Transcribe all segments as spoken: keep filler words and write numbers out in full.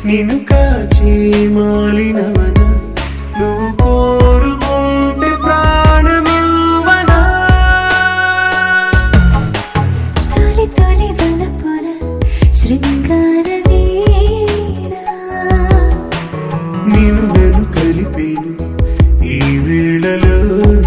నిన్ను కాచే మాలినవన నువ్వు కోరుకుంటే ప్రాణమివ్వనా తొలి తొలి వలపుల శృంగార వీణ నిన్ను నన్ను కలిపేను ఈ వేళలోన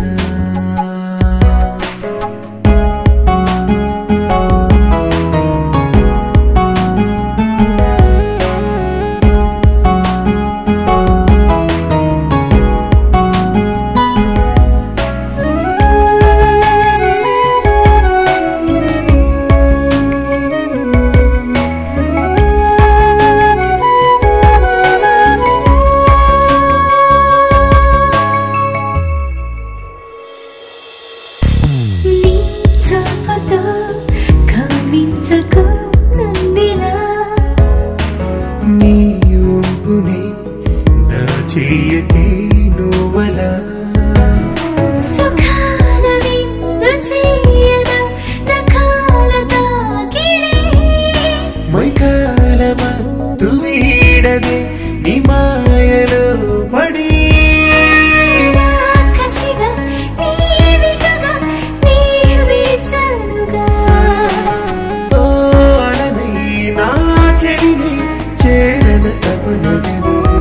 నీ ఊపునే నా చెయ్యకే నువ్వలా సుఖాల విందు చేయన నఖాల తాకిడే మైకాల మత్తు వీడదే నీ మాయలో పడి కసిగా నీ విటుగా నీ విచలుగా ఓ అలనై నా చెలిని చేరద తపనగదే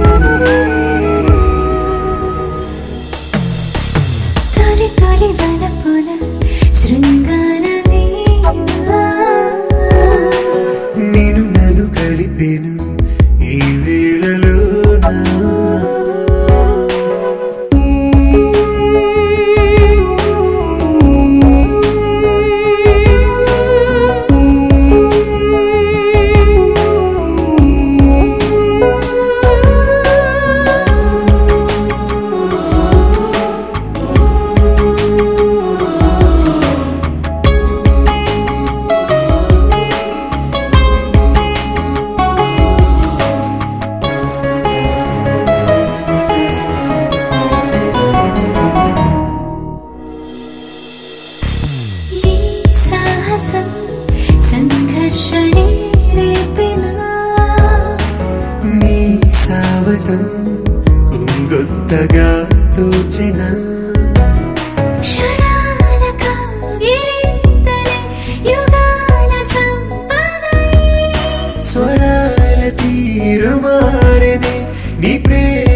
తొలి తొలి వలపుల శృంగార వీణ నేను నన్ను కలిపేను ఈ వేళలోనా సంఘర్షణే రేపినా నీ సావసం కొంగొత్తగా తోచిన క్షణాల కావిరింతలే యుగాల సంపదై స్వరాల తీరు మారని నీ ప్రేమ